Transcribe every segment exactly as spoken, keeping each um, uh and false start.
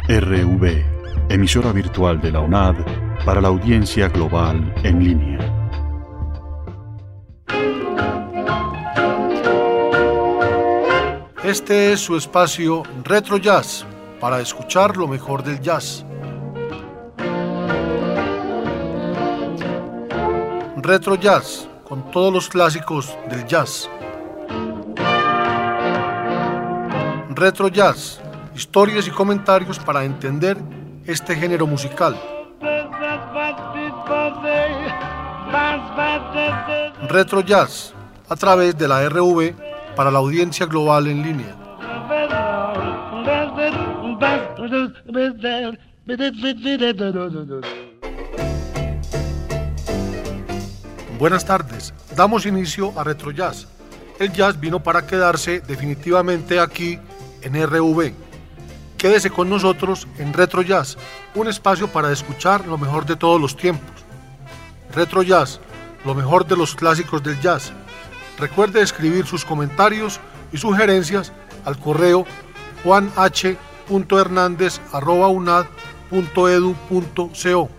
R V, emisora virtual de la UNAD para la audiencia global en línea. Este es su espacio Retro Jazz, para escuchar lo mejor del jazz. Retro Jazz, con todos los clásicos del jazz. Retro Jazz, historias y comentarios para entender este género musical. Retro Jazz, a través de la R V para la audiencia global en línea. Buenas tardes, damos inicio a Retro Jazz. El jazz vino para quedarse definitivamente aquí en R V. Quédese con nosotros en Retro Jazz, un espacio para escuchar lo mejor de todos los tiempos. Retro Jazz, lo mejor de los clásicos del jazz. Recuerde escribir sus comentarios y sugerencias al correo juan h punto hernandez arroba u n a d punto e d u punto co.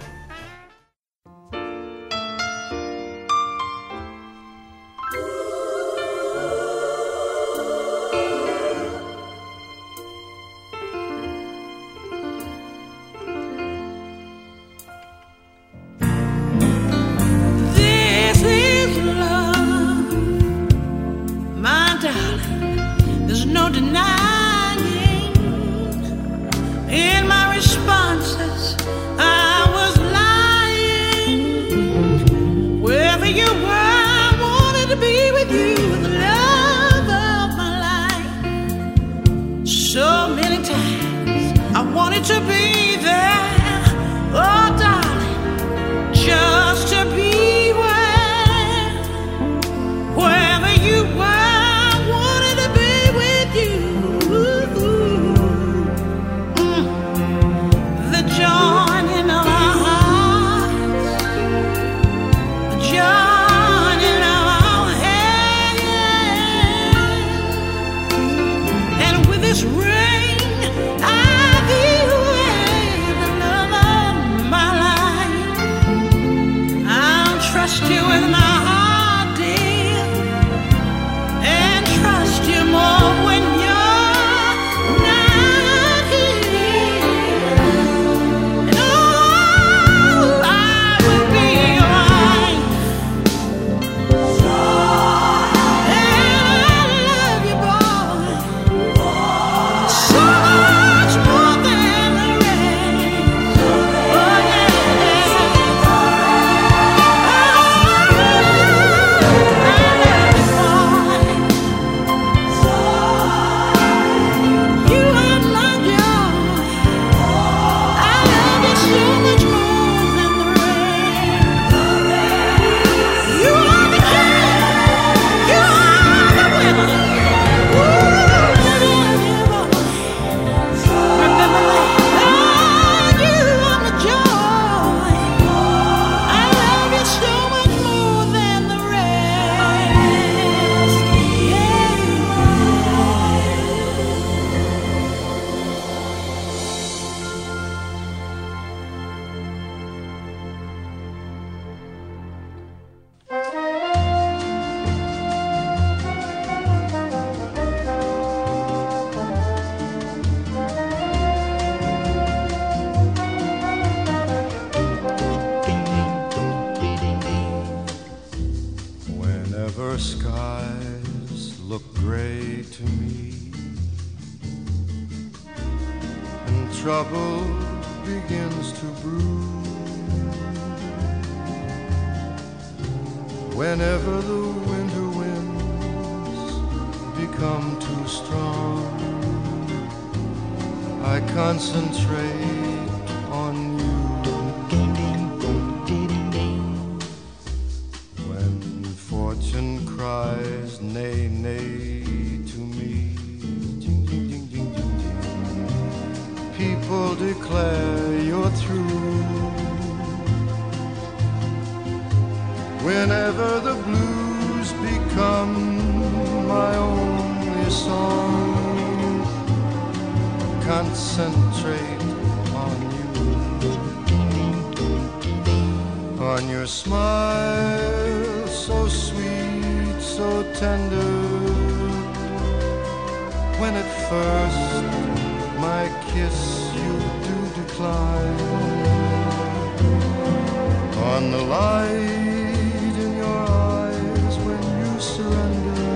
Skies look gray to me, and trouble begins to brew. Whenever the winter winds become too strong, I concentrate on you. When fortune cries nay, nay to me, people declare you're through. Whenever the blues become my only song, concentrate on your smile, so sweet, so tender. When at first my kiss you do decline, on the light in your eyes when you surrender,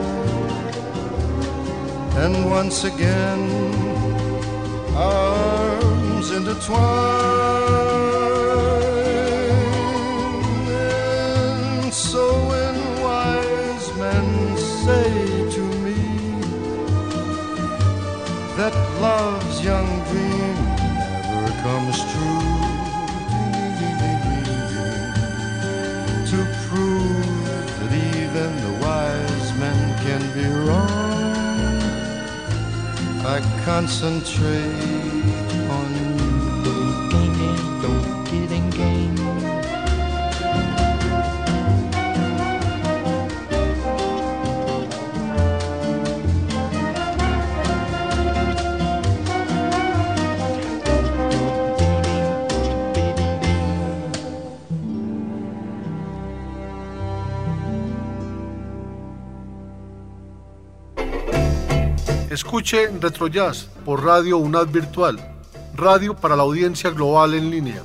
and once again our arms intertwine. And so when wise men say to me that love's young dream never comes true, to prove that even the wise men can be wrong, I concentrate on you. Don't get in game. Escuche Retrojazz por Radio UNAD Virtual, radio para la audiencia global en línea.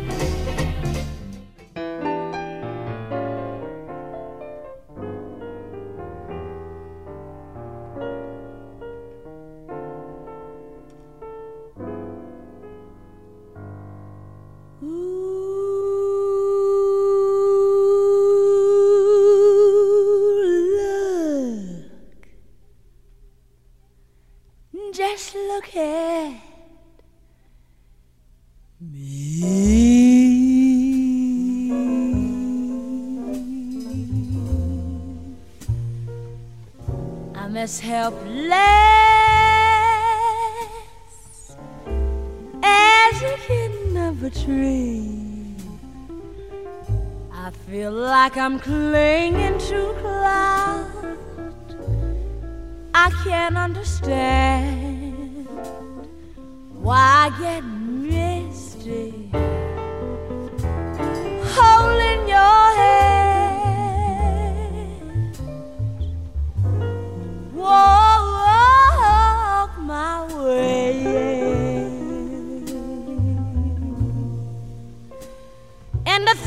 Just look at me. I'm as helpless as a kitten of a tree. I feel like I'm clinging to clouds. I can't understand why I get misty holding your hand. Walk my way, and a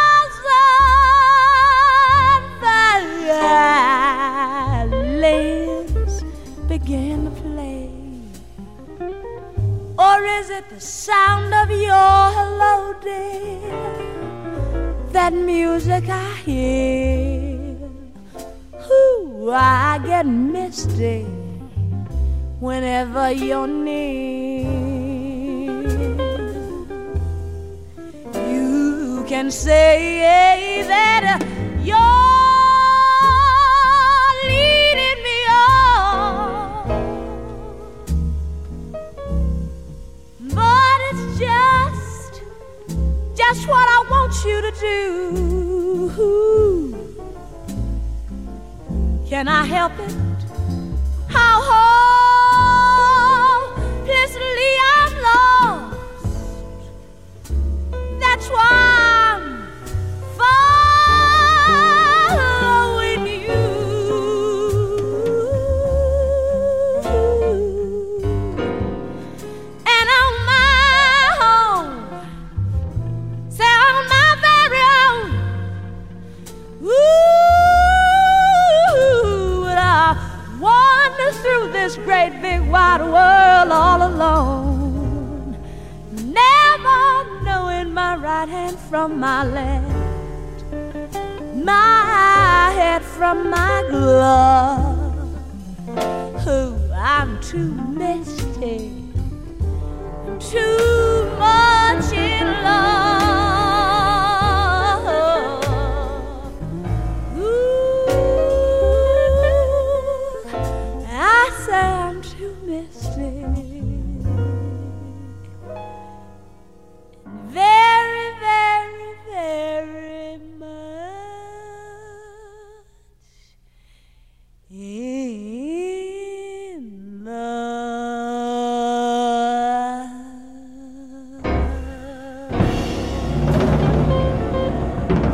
thousand violins begin to play. Or is it the sound of your hello, dear? That music I hear. Ooh, I get misty whenever you're near. You can say that you're that's what I want you to do. Can I help it? How hopelessly I'm lost. That's why I'm following you. And on my own, on my very own. Ooh, and I wander through this great big wide world all alone, never knowing my right hand from my left, my head from my glove. Ooh, I'm too misty, too much in love. I'm too misty, very, very, very much in love.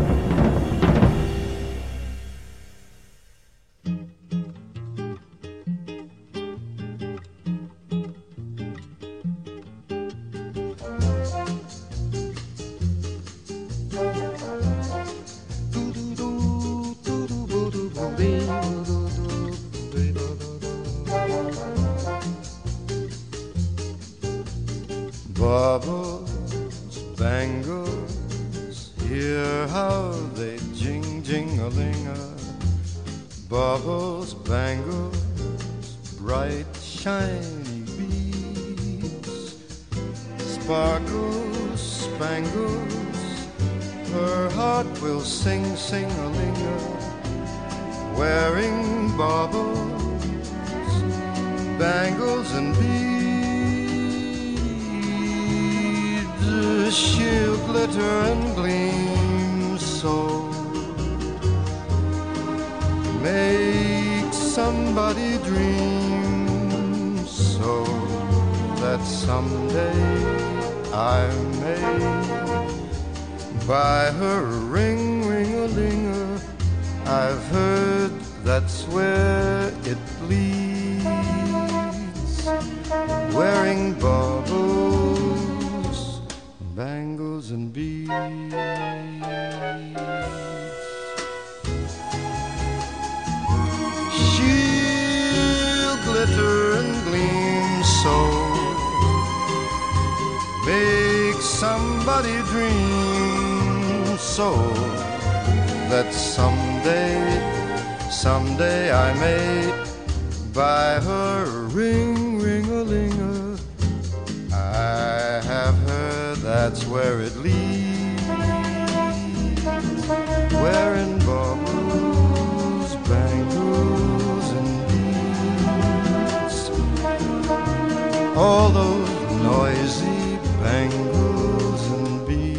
Baubles, bangles, hear how they jing-jing-a-ling-a. Baubles, bangles, bright shiny beads. Sparkles, spangles, her heart will sing, sing-a-ling-a. Wearing baubles, bangles and beads. She'll glitter and gleam so, make somebody dream so, that someday I may buy her a ring, ring-a-ling-a. I've heard that's where it leads. Wearing baubles, bangles and beads. She'll glitter and gleam so, make somebody dream so, that someday, someday I may buy her a ring, ring-a-ling-a. I have heard that's where it leads. Wearing baubles, bangles and beads. All those noisy bangles and beads.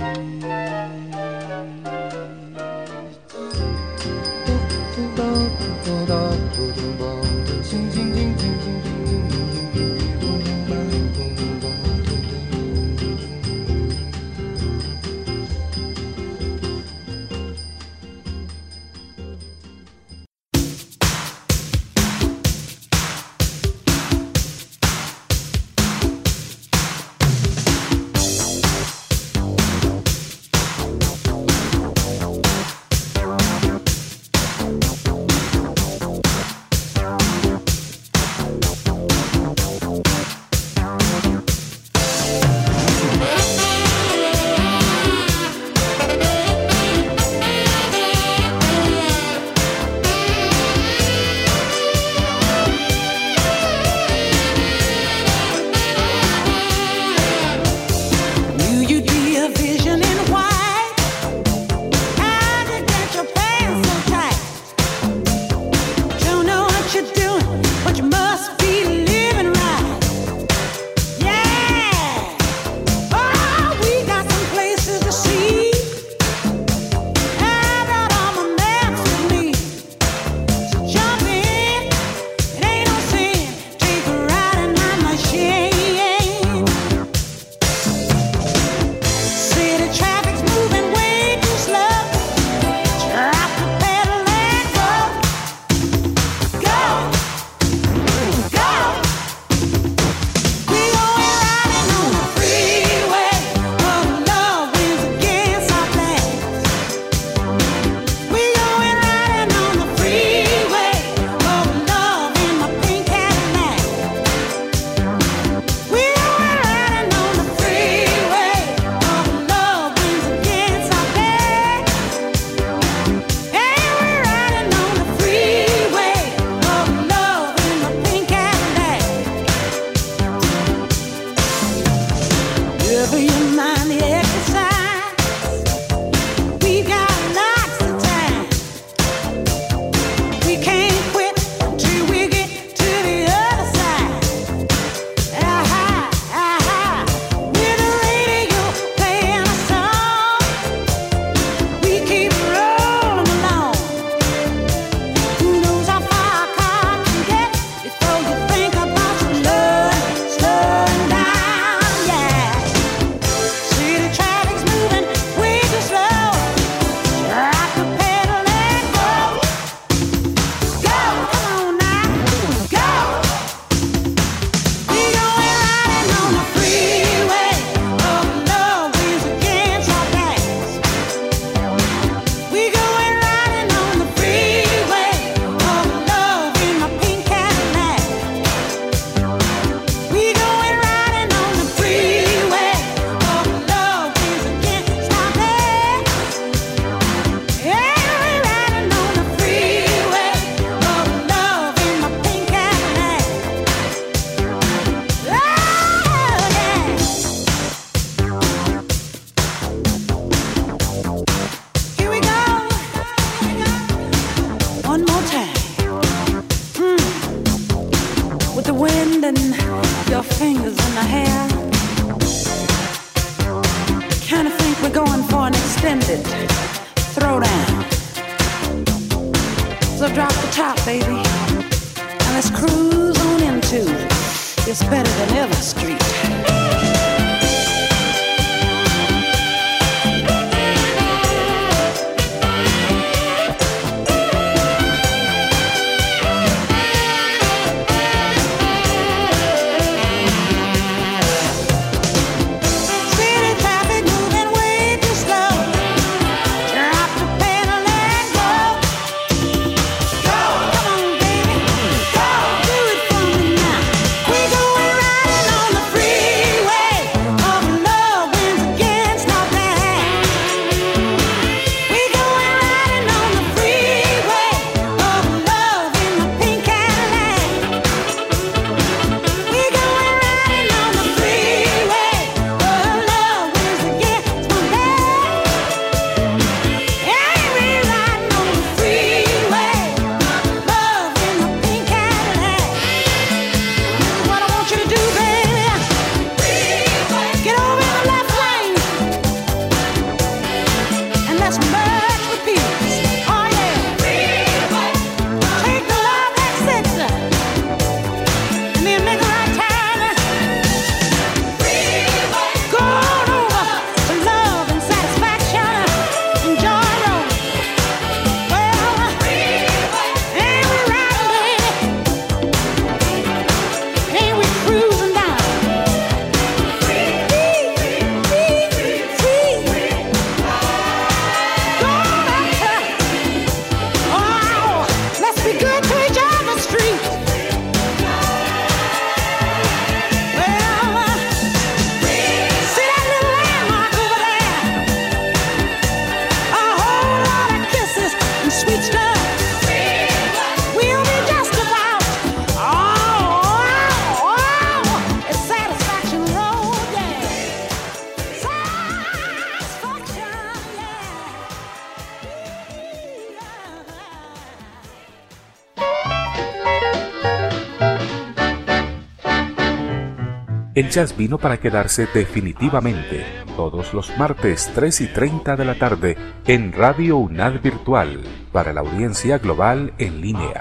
your fingers in the hair. Kinda think we're going for an extended throwdown. So drop the top, baby, and let's cruise on into It's Better Than Ever Street. El jazz vino para quedarse definitivamente, todos los martes tres y treinta de la tarde en Radio UNAD Virtual, para la audiencia global en línea.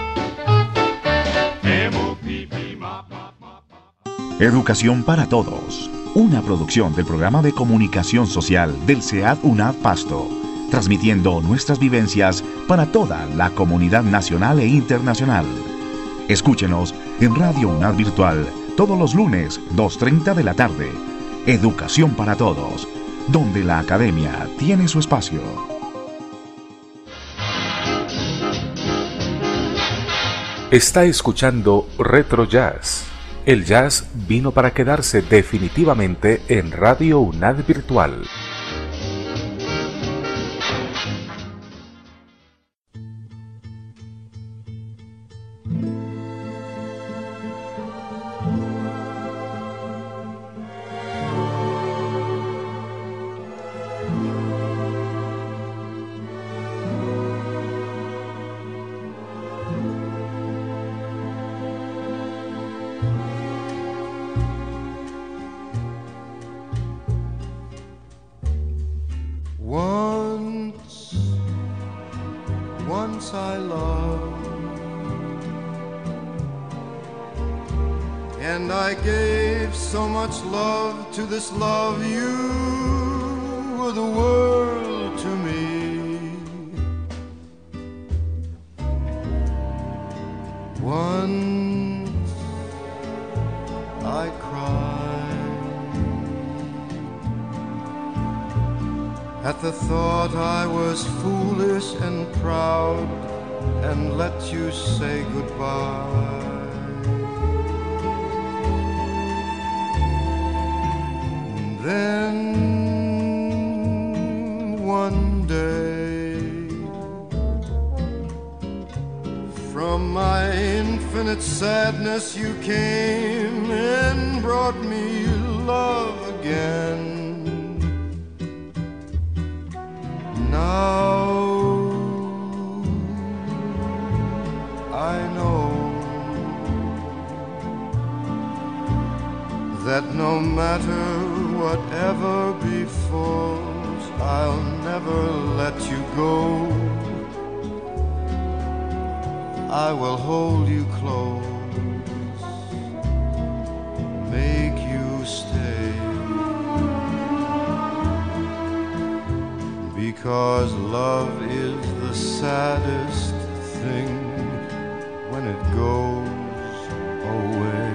Educación para Todos, una producción del Programa de Comunicación Social del C E A D UNAD Pasto, transmitiendo nuestras vivencias para toda la comunidad nacional e internacional. Escúchenos en Radio UNAD Virtual todos los lunes, dos y treinta de la tarde. Educación para Todos, donde la academia tiene su espacio. Está escuchando Retro Jazz. El jazz vino para quedarse definitivamente en Radio UNAD Virtual. This love, you were the world to me. Once I cried at the thought I was foolish and proud and let you say goodbye. Then one day, from my infinite sadness you came and brought me love again. Now I know that no matter whatever befalls, I'll never let you go. I will hold you close, make you stay, because love is the saddest thing when it goes away.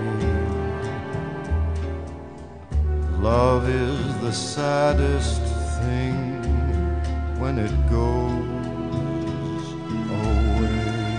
Love is the saddest thing when it goes away.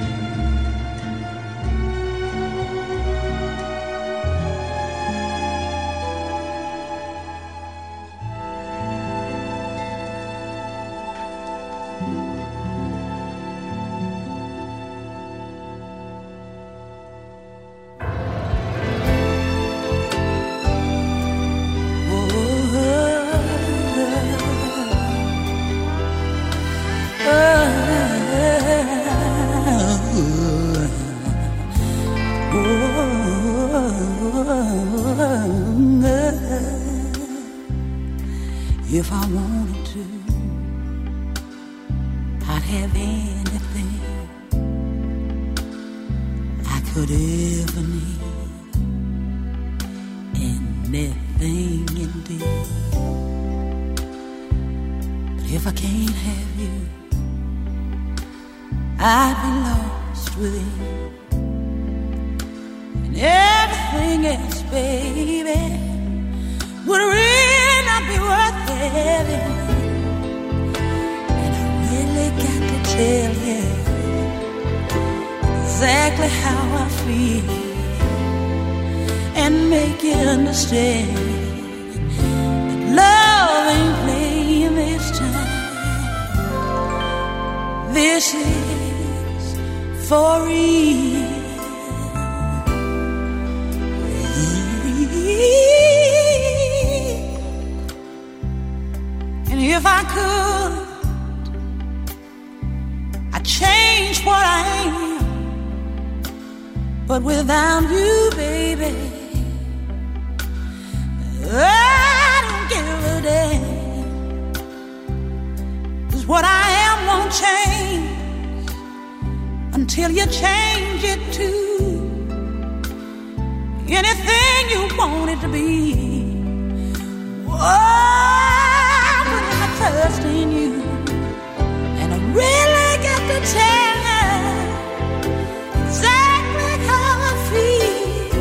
If I wanted to, I'd have anything I could ever need, anything indeed. But if I can't have you, I'd be lost within, and everything else, baby, would really not be worth having. And I really got to tell you exactly how I feel and make you understand that love ain't playing this time. This is for real. If I could, I'd change what I am, but without you, baby, I don't give a damn. 'Cause what I am won't change until you change it to anything you want it to be. Whoa, trust in you, and I really got to tell you exactly how I feel,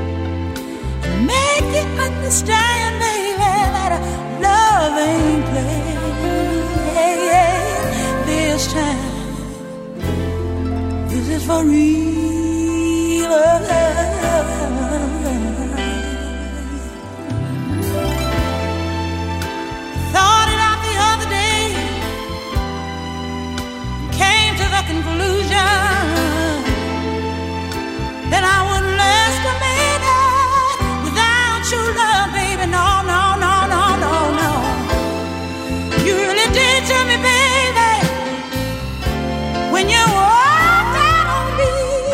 make you understand, baby, that love ain't playing this time. This is for real. Conclusion that I wouldn't last a minute without your love, baby. No, no, no, no, no, no. You really did to me, baby, when you walked out on me.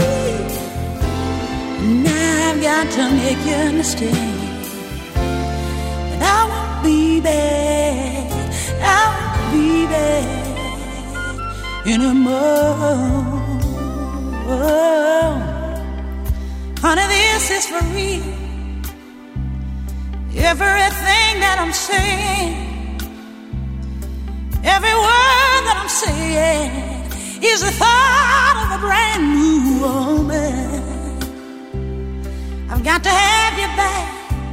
Now I've got to make you understand that I won't be bad, I won't be bad anymore. Oh, honey, this is for real. Everything that I'm saying, every word that I'm saying is the thought of a brand new woman. I've got to have you back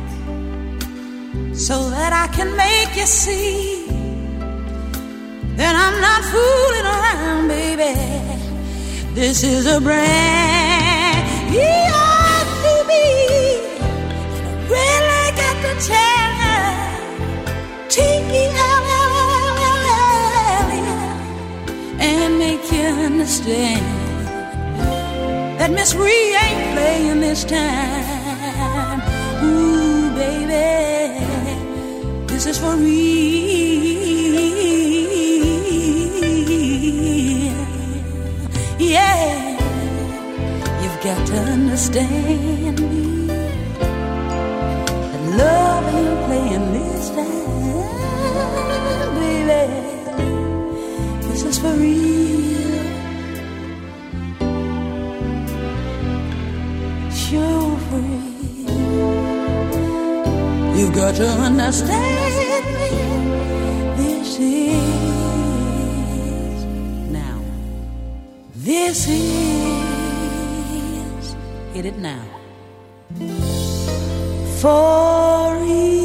so that I can make you see that I'm not fooling around, baby. This is a brand new me. Really got to tell her, T E L L L L, and make you understand that Miss Ree ain't playing this time. Ooh, baby, this is for real. Yeah, you've got to understand me. That understand, baby. This is for real. Sure for real. You've got to understand me. This is now. This is. Hit it now. For real.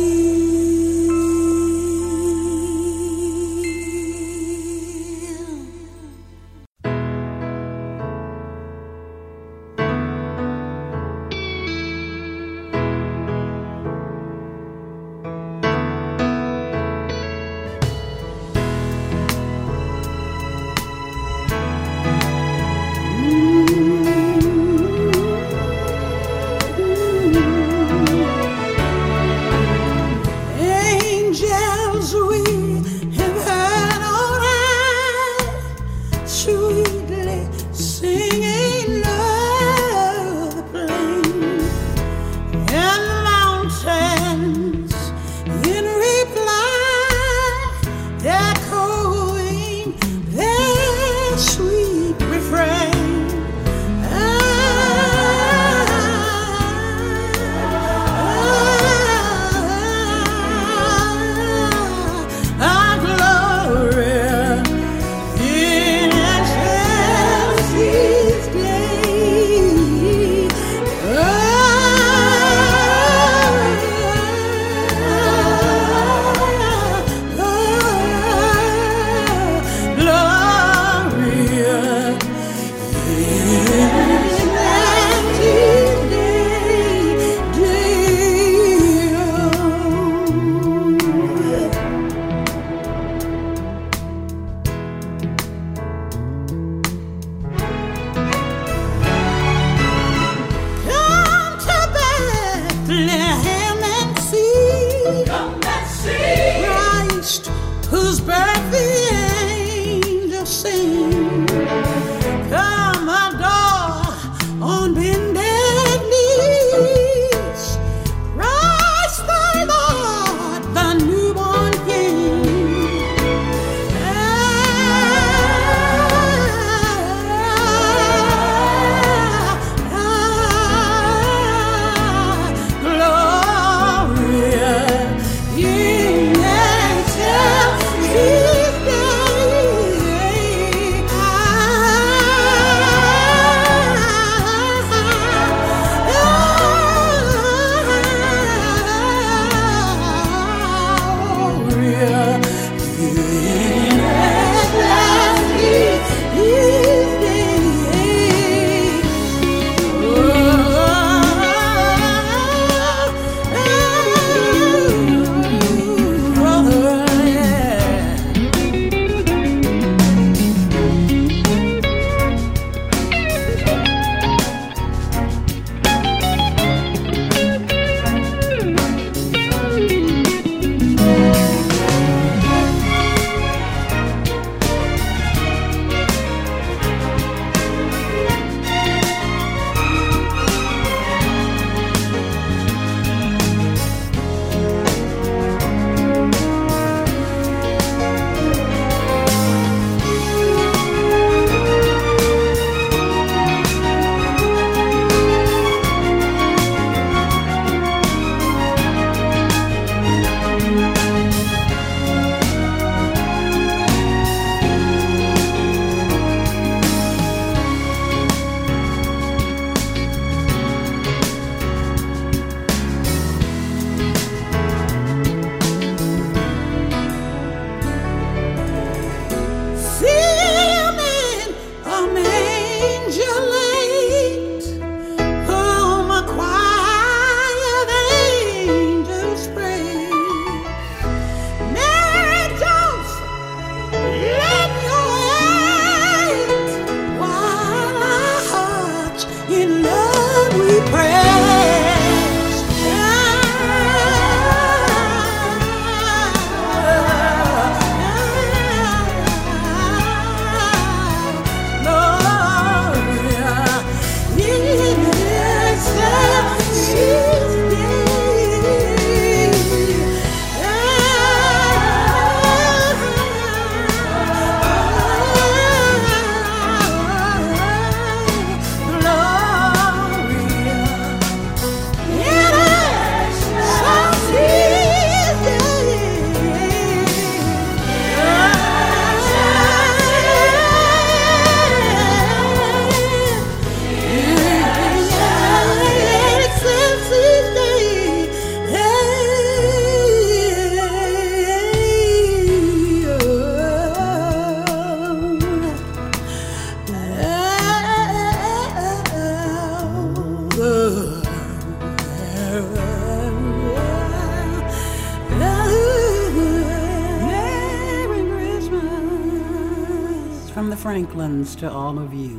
the Franklins to all of you.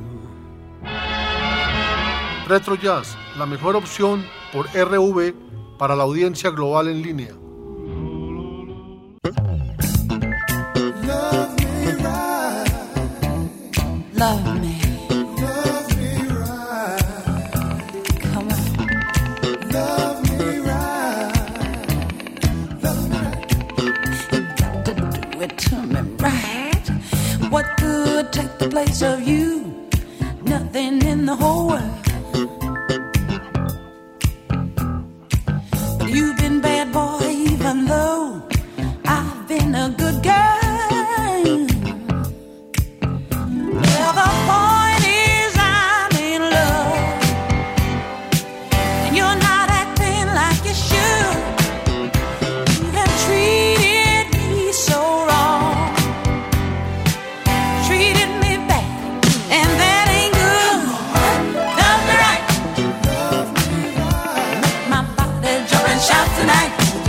Retro Jazz, la mejor opción por R V para la audiencia global en línea. Love me right. Love me. Love me right. Come on. Love me right. Love me right. Got to do it to me right. What could take the place of you? Nothing in the whole world. But you've been bad boy even though I've been a good girl. Well, the point is I'm in love, and you're not acting like you should. You have treated me so wrong, treated me bad, and that ain't good. Love me right, make my body jump and shout tonight.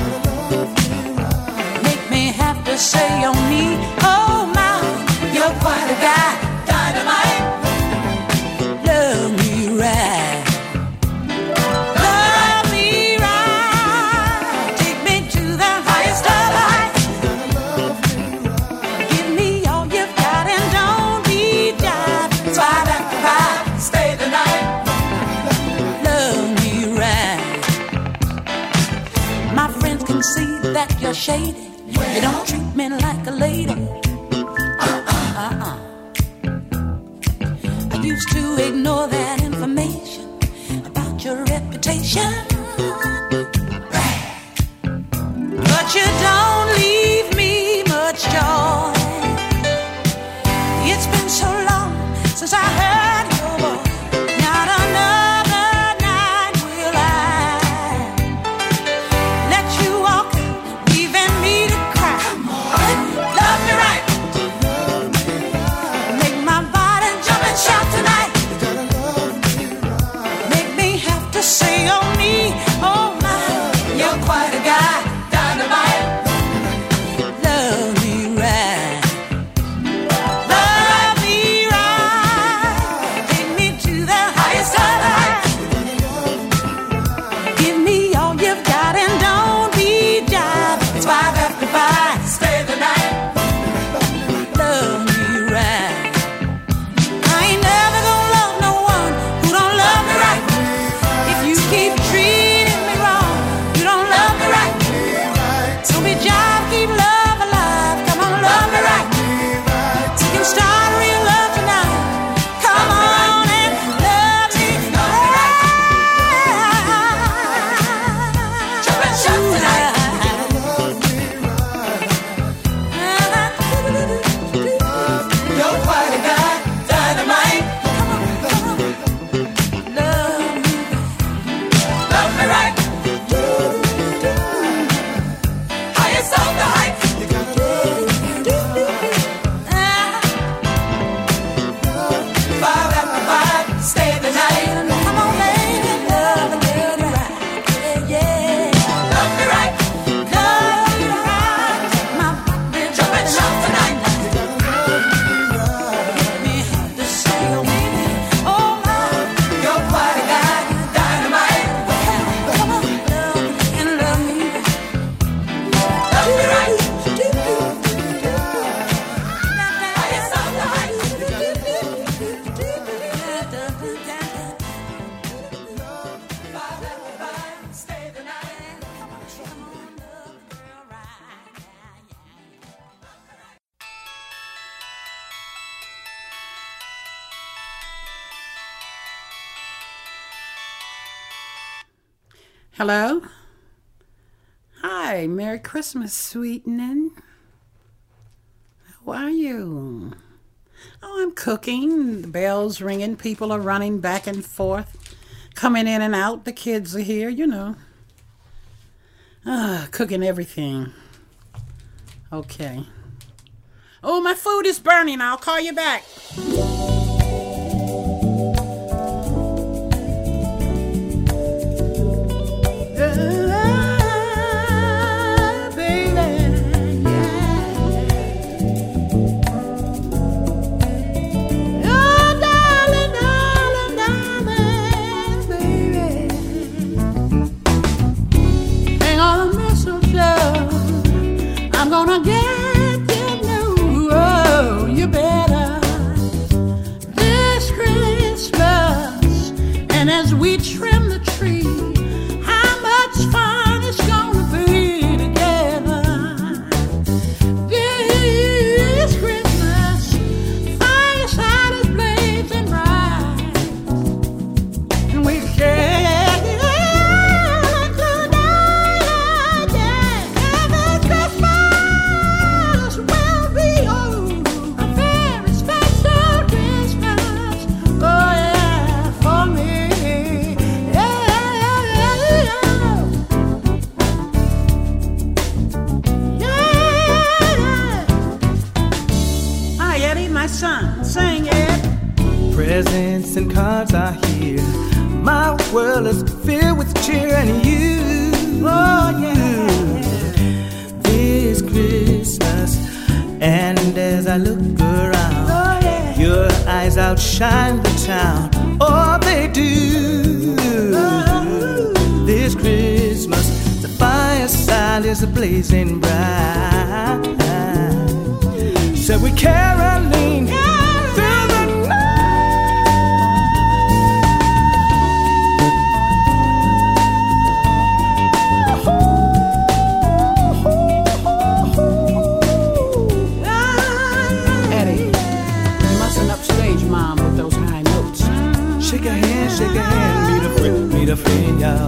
Make me have to say on me, oh my, you're quite a guy. Dynamite, love me right. Love me right. Take me to the highest of heights. Give me all you've got and don't be jive. Five after five, stay the night. Love me right. My friends can see that you're shady. You don't treat me like a lady. Uh-uh, uh-uh. I used to ignore that information about your reputation. But you don't leave me much joy. It's been so long since I heard your voice. Not another night will I let you walk out, leaving me to cry. Come on, love me right. Make my body jump and shout tonight. Make me have to say on me, oh my, you're quite a guy. Dynamite, love me right. Love me right. Take me to the highest of heights. Give me all you've got and don't be jive. It's five after five, stay the night. Love me right. I ain't never gonna love no one who don't love me right. If you keep treating me wrong, you don't love me right. So be jive, keep love alive. Come on, love me right. We can start real love tonight. Come on and love me right. Jump and shout tonight. You're quite a guy, dynamite. Love me, love me right. Highest of the heights. Five after five, stay the night. Come on, baby, love me right. Yeah, love me right. Love me right. My body jump and shout tonight. Let me have to say, oh baby, oh my, you're quite a guy, dynamite. Come on, love me and love me. Love me right. Highest of the heights. Five after five, stay the night. Come on, come on, love the girl right. Hello? Hi, Merry Christmas, sweetening. How are you? Oh, I'm cooking. The bell's ringing. People are running back and forth, coming in and out. The kids are here, you know. Ah, cooking everything. Okay. Oh, my food is burning. I'll call you back. gonna get you new. Oh, you better this Christmas. And as we trim the tree, how much fun it's gonna be together. This Christmas, fireside is blazing bright, and we share. Presents and cards are here. My world is filled with cheer, and you, oh yeah, this Christmas. And as I look around, oh, yeah, your eyes outshine the town. Oh, they do. Oh. This Christmas, the fireside is blazing bright. So we caroling. Yeah. Shake a hand, shake a hand, meet a friend, meet a friend, y'all.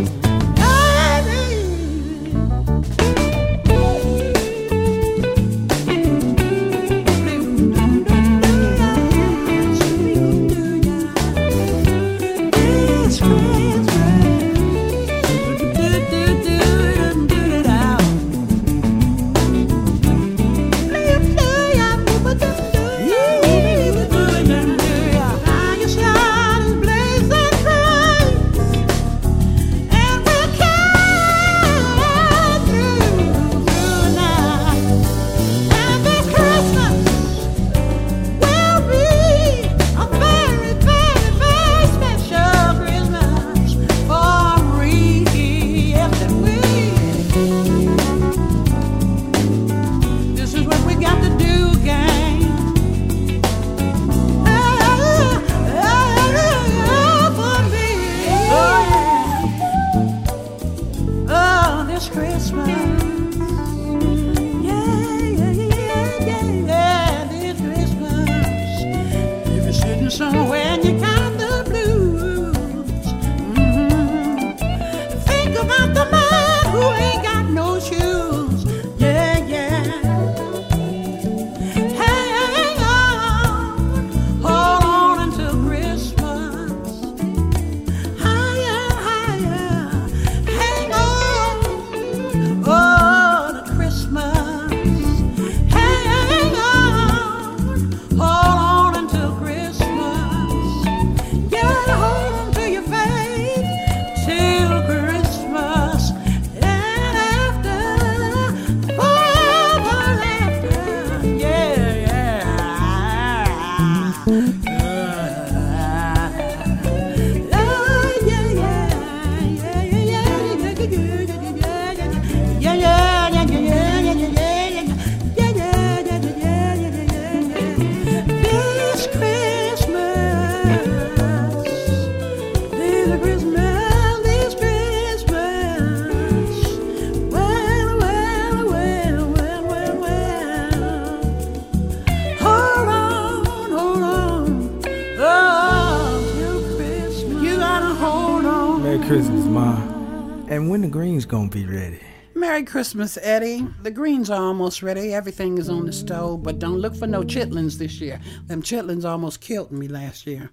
Christmas, Ma. And when the greens gonna be ready? Merry Christmas, Eddie. The greens are almost ready. Everything is on the stove, but don't look for no chitlins this year. Them chitlins almost killed me last year.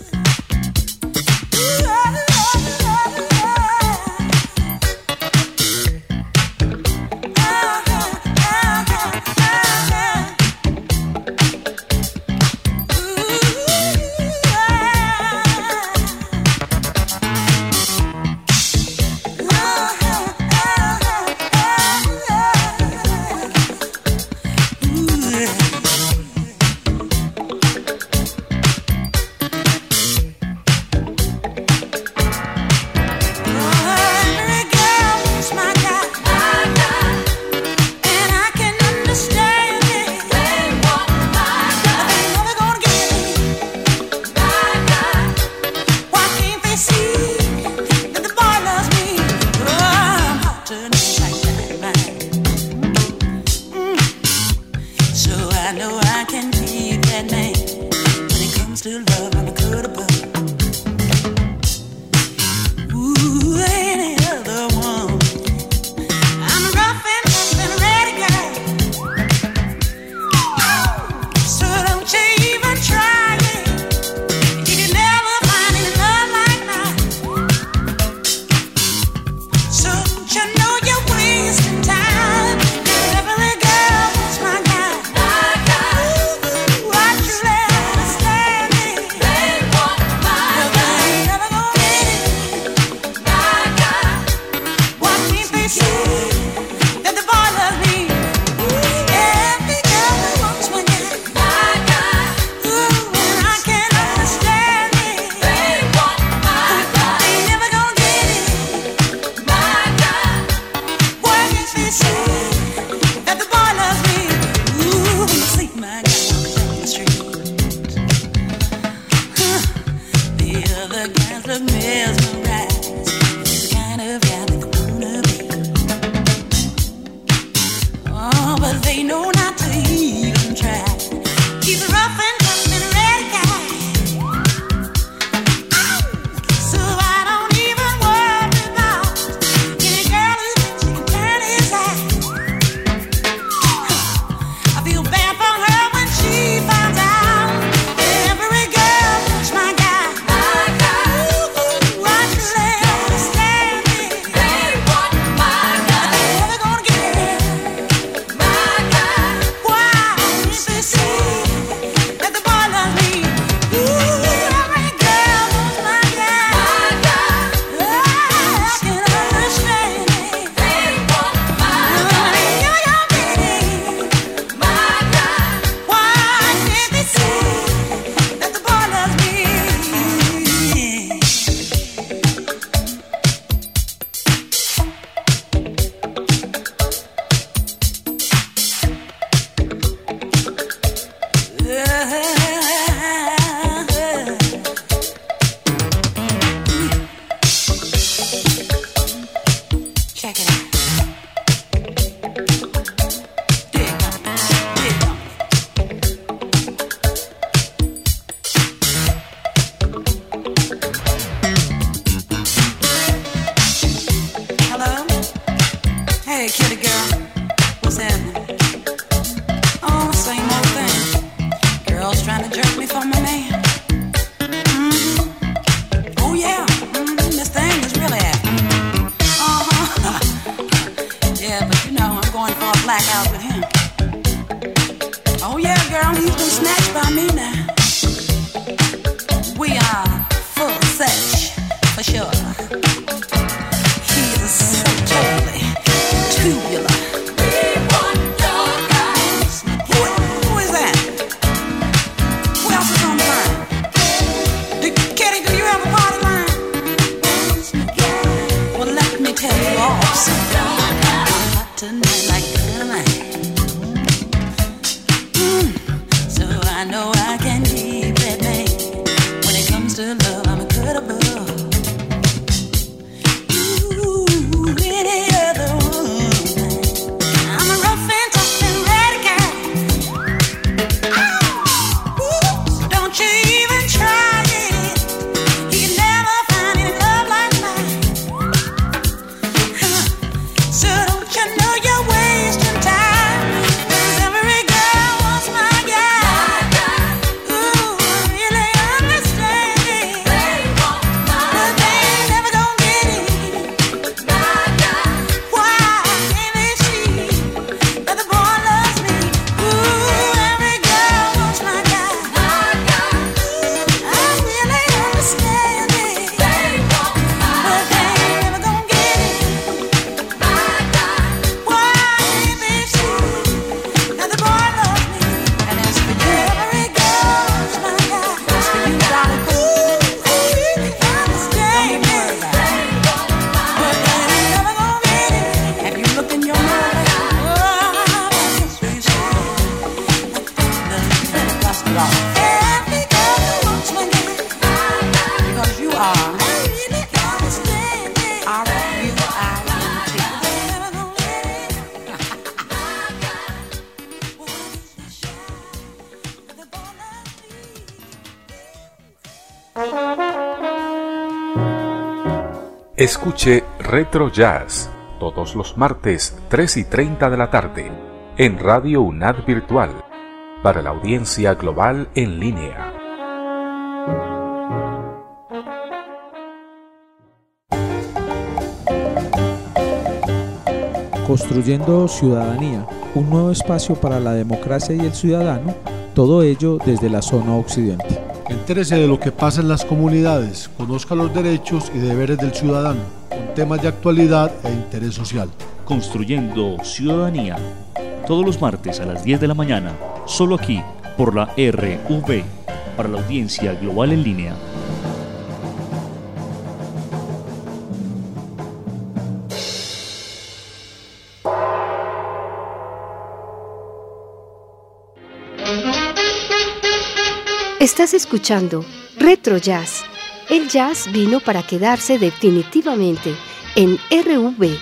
Ooh, I can keep that man. When it comes to love, I'm a good above. Ooh, any other one. I'm rough and tough and ready, girl. So don't you even try it. You can never find any love like mine. So don't you know you're wasting time. Every girl wants my guy. My guy. Ooh, why you let her stand me? They want my well, guy. They ain't never gonna get it. My guy. Why can't they see that the boy loves me? Every girl wants my guy. My guy. Ooh, and I can't understand it. They want my guy. They ain't never gonna get it. My guy. Why can't they see that the boy loves me? Ooh, when you see my guy on the street. Huh. The other guys look mesmerized. He's the kind of guy that they wanna be. Oh, but they know not to even try. He's a rough and tough and ready guy. So I don't even worry about any girl who thinks she can turn his eye. I feel bad for her when she finds out every girl wants my guy. My guy. Ooh, why you let her stand me? They want my guy. They never gonna get it. My guy. Why can't they see that the boy loves me? Ooh, every girl wants my guy. My guy. I can understand it. They want my guy. You're your baby. My guy. Why can't they see that the boy loves me? Check it out. Dig on it. Dig on it. Hello? Hey, kitty girl. What's happening? Oh, same old thing. Girls trying to jerk me for my man. Mhm. Oh, yeah. Mhm. This thing is really happening. Uh-huh. Yeah, but you know, I'm going for a blackout with him. Oh, yeah, girl, he's been snatched by me now. We are full search, for sure. He is so totally tubular. We want your guys. Who, who is that? Who else is on the line? Do, Kitty, do you have a party line? Well, let me tell you all something. Hot tonight like dynamite. Mm, so I know I can keep that man. When it comes to love, I'm a good above. Ooh, any other woman. I'm a rough and tough and ready guy. Ooh, don't you even try it. You can never find any love like mine. Huh. So don't you know you're wasting time? 'Cause every girl wants my guy. Ooh, I really understand it. But they ain't never gonna get it. Why can't they see that the boy loves me? Ooh, every girl wants my guy. I really understand it. But they ain't never gonna get it. Why can't they see that the boy loves me? And as for you, every girl wants my guy. As for you, darling, ooh, I really understand it. But they ain't never gonna get it. Have you looked in your mirror? Oh, you see the dust off. Every girl wants my guy. Because you are. I really understand it. R U I N T. They never gonna let it. Escuche Retro Jazz todos los martes tres y treinta de la tarde en Radio UNAD Virtual para la audiencia global en línea. Construyendo Ciudadanía, un nuevo espacio para la democracia y el ciudadano, todo ello desde la zona occidente. Entérese de lo que pasa en las comunidades, conozca los derechos y deberes del ciudadano, con temas de actualidad e interés social. Construyendo Ciudadanía, todos los martes a las diez de la mañana, solo aquí, por la R V, para la audiencia global en línea. Estás escuchando Retro Jazz. El jazz vino para quedarse definitivamente en R V.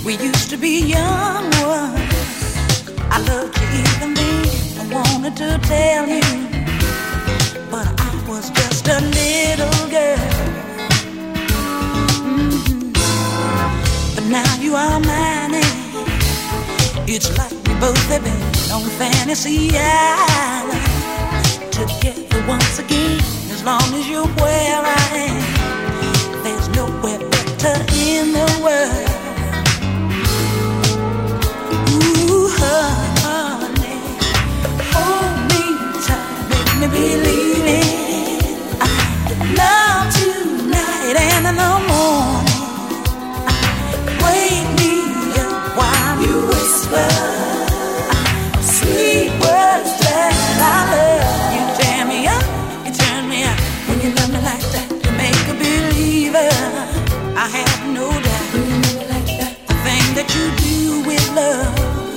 We used to be young ones. I loved you even then. I wanted to tell you, but I was just a little girl. Mm-hmm. But now you are mine, and it's like we both have been on Fantasy Island together once again. As long as you're where I am, there's nowhere better in the world. Ooh, honey, hold me tight, make me believe it. I love tonight and in the morning. Wake me up while you whisper sweet words that I love. You tear me up, you turn me out. When you love me like that, you make a believer. I have no doubt. When you love me like that, the thing that you do with love,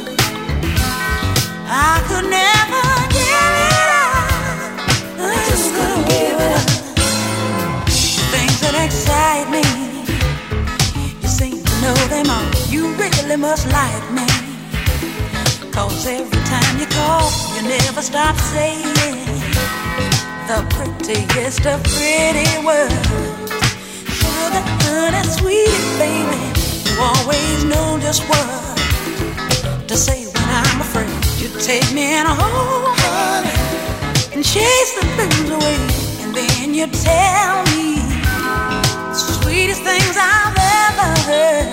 I could never give it up. I just couldn't give it up. The things that excite me, you seem to know them all. You really must like me, 'cause every time you call, you never stop saying the prettiest of pretty words. Sugar, honey, sweet baby, you always know just what to say when I'm afraid. You take me in a hole, honey, and chase the blues away, and then you tell me the sweetest things I've ever heard.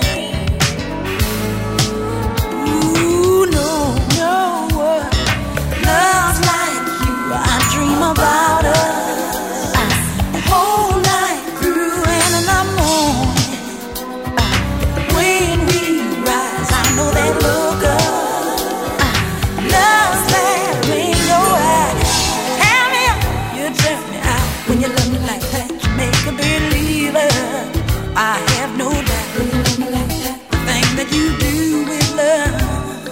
Ooh, no, no one loves like you. I dream about us the whole night through, and in the morning when we rise, I know that look up, love's that in your eyes. Tell me up, you turn me out. When you love me like that, you make a believer. I have no doubt. When you love me like that, the thing that you do with love,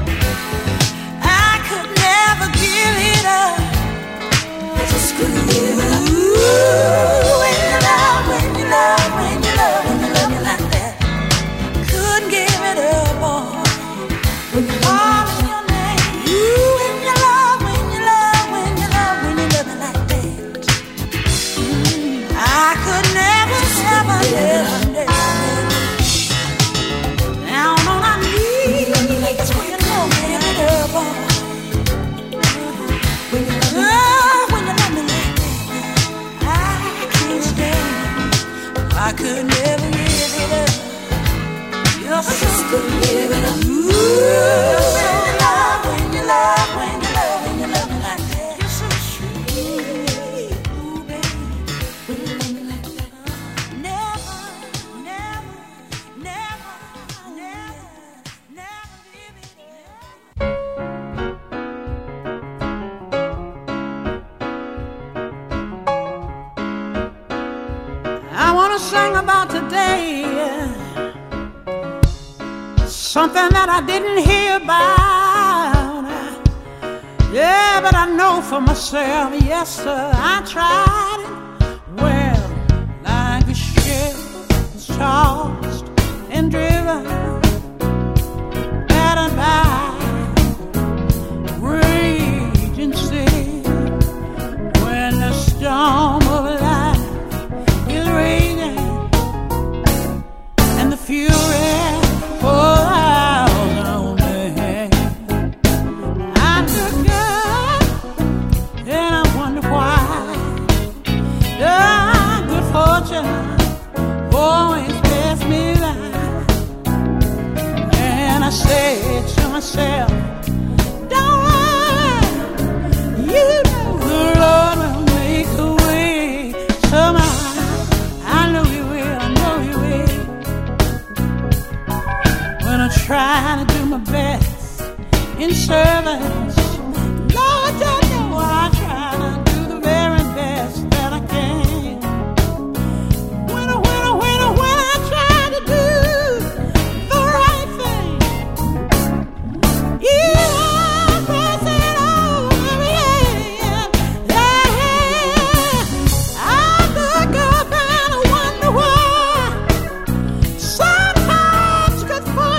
I could never give it up. I just couldn't give it up. Ooh, when you love, when you love, when you love, when you love me like that, couldn't give it up, boy. When you call your name, ooh, when you love, when you love, when you love, when you love me like that, mm, I could never, never, never, never. Down on our knees, that's when you love me, give it up, boy. When you love me, oh, when you love me like that, I can't stand. I could never give it up. You're so good, give it up. Ooh, when you love, when you love, when you love, when you love me like that, you're so sweet. Ooh, baby, when you love me like that, never, never, never, never, never give it up. I wanna sing about today, something that I didn't hear about. Yeah, but I know for myself, yes sir, I tried it. Well, like a ship was tossed and driven, battered by raging sea. When the storm of life is raging and the fury pours out on me, I look up and I wonder why. The good fortune always passed me by, and I said to myself, don't worry, you know the Lord will make a way somehow. I know He will, I know He will. When I try to do my best in service, Lord, you know I try to do the very best that I can. When I, when I, when I, when I try to do the right thing, yeah, I pass it over, yeah, yeah. I look up and I wonder why sometimes good fortune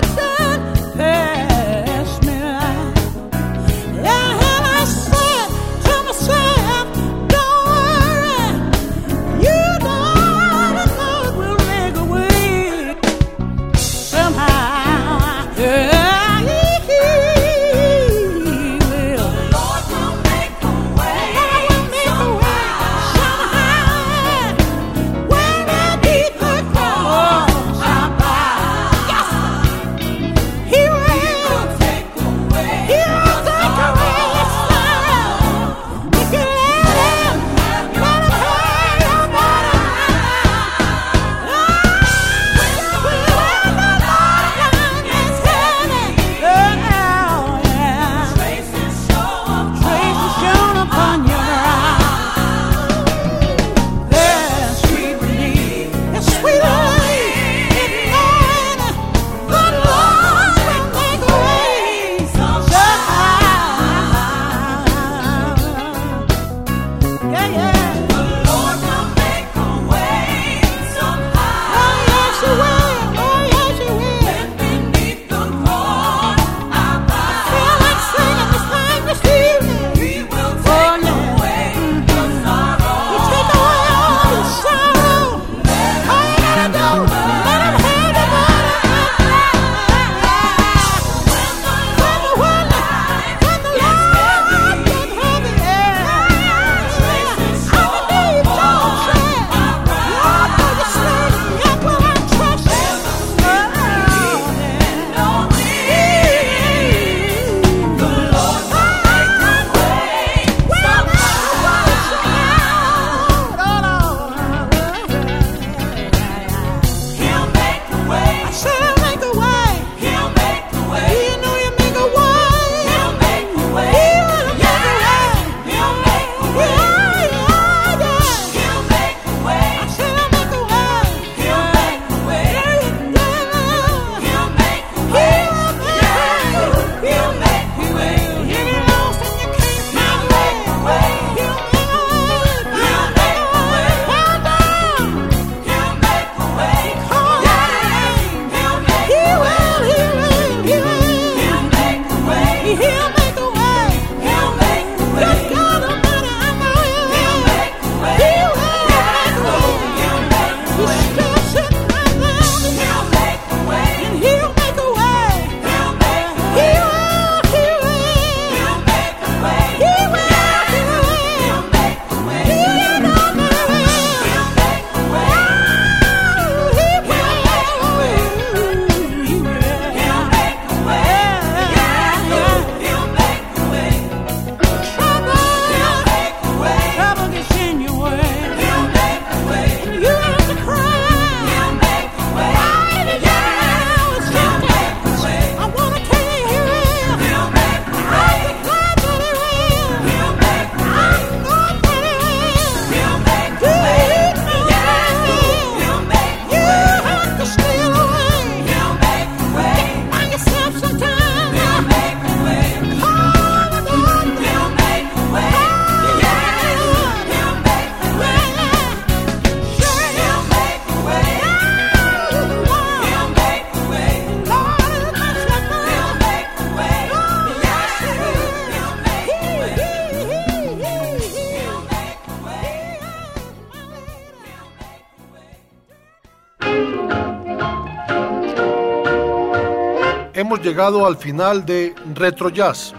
hemos llegado al final de Retro Jazz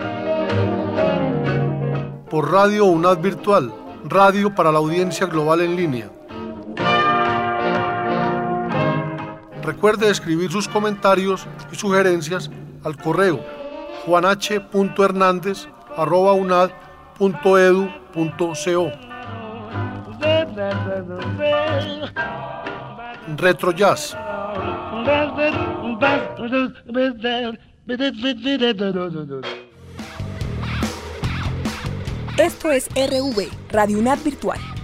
por Radio UNAD Virtual, radio para la audiencia global en línea. Recuerde escribir sus comentarios y sugerencias al correo juan h punto hernández arroba unad punto edu punto co. Retro Jazz. Esto es R V, Radio UNAD Virtual.